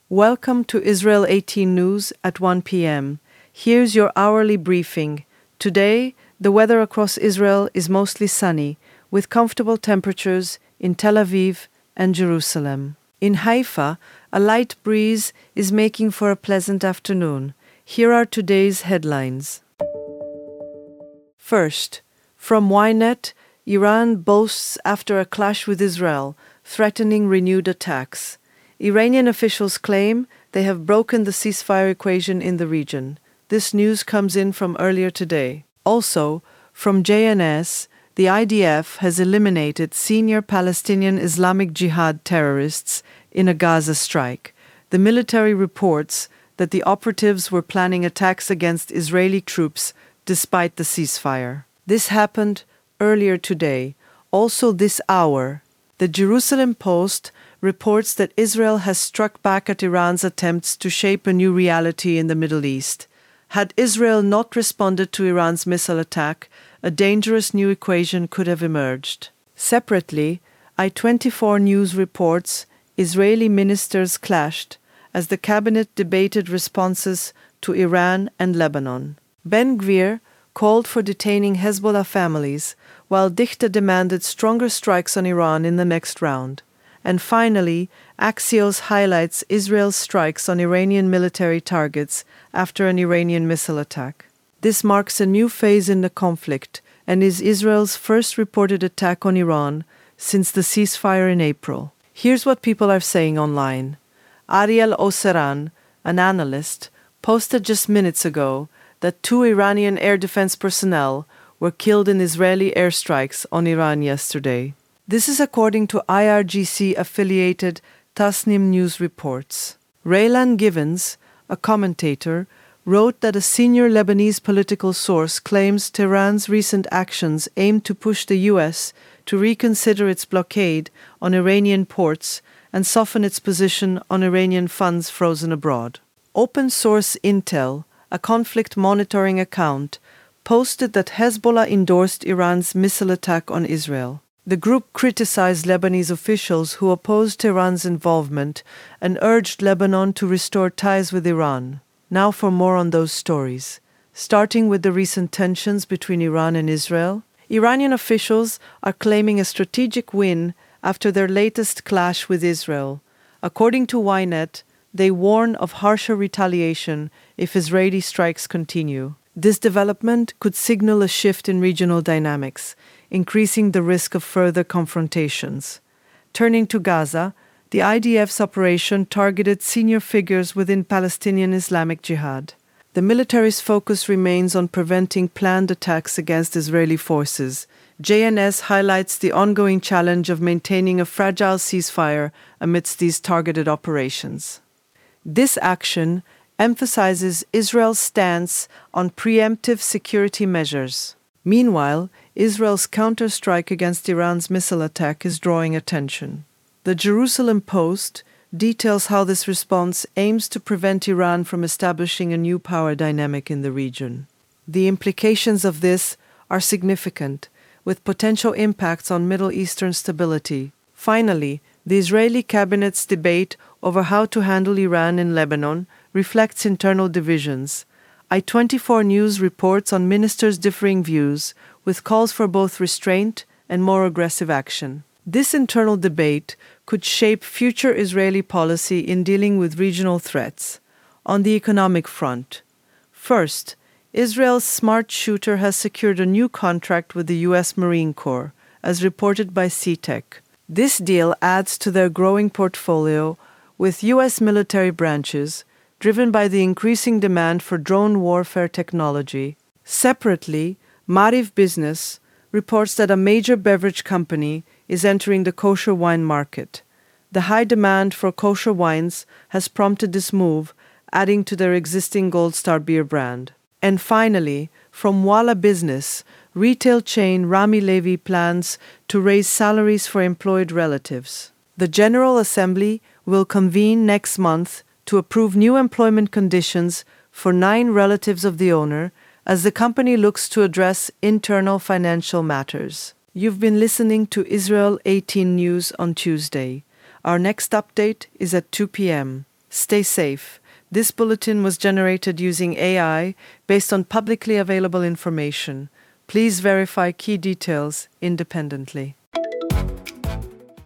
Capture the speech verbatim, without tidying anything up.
Welcome to Israel eighteen News at one p m. Here's your hourly briefing. Today, the weather across Israel is mostly sunny, with comfortable temperatures in Tel Aviv and Jerusalem. In Haifa, a light breeze is making for a pleasant afternoon. Here are today's headlines. First, from Ynet, Iran boasts after a clash with Israel, threatening renewed attacks. Iranian officials claim they have broken the ceasefire equation in the region. This news comes in from earlier today. Also, from J N S, the I D F has eliminated senior Palestinian Islamic Jihad terrorists in a Gaza strike. The military reports that the operatives were planning attacks against Israeli troops despite the ceasefire. This happened earlier today. Also this hour, the Jerusalem Post reports that Israel has struck back at Iran's attempts to shape a new reality in the Middle East. Had Israel not responded to Iran's missile attack, a dangerous new equation could have emerged. Separately, I twenty-four News reports Israeli ministers clashed as the cabinet debated responses to Iran and Lebanon. Ben-Gvir called for detaining Hezbollah families, while Dichter demanded stronger strikes on Iran in the next round. And finally, Axios highlights Israel's strikes on Iranian military targets after an Iranian missile attack. This marks a new phase in the conflict and is Israel's first reported attack on Iran since the ceasefire in April. Here's what people are saying online. Ariel Oseran, an analyst, posted just minutes ago that two Iranian air defense personnel were killed in Israeli airstrikes on Iran yesterday. This is according to I R G C-affiliated Tasnim News reports. Raylan Givens, a commentator, wrote that a senior Lebanese political source claims Tehran's recent actions aim to push the U S to reconsider its blockade on Iranian ports and soften its position on Iranian funds frozen abroad. Open Source Intel, a conflict monitoring account, posted that Hezbollah endorsed Iran's missile attack on Israel. The group criticized Lebanese officials who opposed Tehran's involvement and urged Lebanon to restore ties with Iran. Now for more on those stories. Starting with the recent tensions between Iran and Israel, Iranian officials are claiming a strategic win after their latest clash with Israel. According to Ynet, they warn of harsher retaliation if Israeli strikes continue. This development could signal a shift in regional dynamics, increasing the risk of further confrontations. Turning to Gaza, the I D F's operation targeted senior figures within Palestinian Islamic Jihad. The military's focus remains on preventing planned attacks against Israeli forces. J N S highlights the ongoing challenge of maintaining a fragile ceasefire amidst these targeted operations. This action emphasizes Israel's stance on preemptive security measures. Meanwhile, Israel's counterstrike against Iran's missile attack is drawing attention. The Jerusalem Post details how this response aims to prevent Iran from establishing a new power dynamic in the region. The implications of this are significant, with potential impacts on Middle Eastern stability. Finally, the Israeli cabinet's debate over how to handle Iran in Lebanon reflects internal divisions. I twenty-four News reports on ministers' differing views, with calls for both restraint and more aggressive action. This internal debate could shape future Israeli policy in dealing with regional threats. On the economic front, first, Israel's Smart Shooter has secured a new contract with the U S Marine Corps, as reported by C TEC. This deal adds to their growing portfolio with U S military branches, driven by the increasing demand for drone warfare technology. Separately, Maariv Business reports that a major beverage company is entering the kosher wine market. The high demand for kosher wines has prompted this move, adding to their existing Gold Star beer brand. And finally, from Walla Business, retail chain Rami Levy plans to raise salaries for employed relatives. The General Assembly will convene next month to approve new employment conditions for nine relatives of the owner as the company looks to address internal financial matters. You've been listening to Israel eighteen News on Tuesday. Our next update is at two p m Stay safe. This bulletin was generated using A I based on publicly available information. Please verify key details independently.